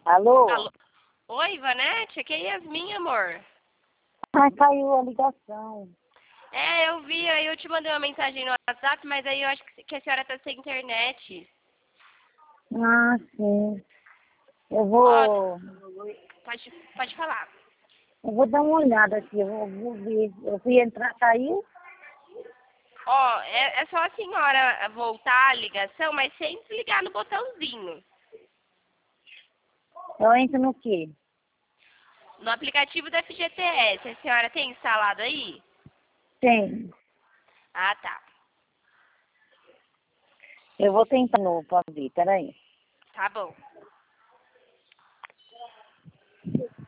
Alô? Alô? Oi, Vanete, aqui é Yasmin, amor. Ai, caiu a ligação. É, eu vi, aí eu te mandei uma mensagem no WhatsApp, mas aí eu acho que a senhora tá sem internet. Ah, sim. Eu Ó, vou... pode falar. Eu vou dar uma olhada aqui, eu vou ver. Eu fui entrar, caiu? Ó, é só a senhora voltar a ligação, mas sem desligar no botãozinho. Eu entro no quê? No aplicativo da FGTS, a senhora tem instalado aí? Tem. Ah, tá. Eu vou tentar novo pra ver, peraí. Tá bom.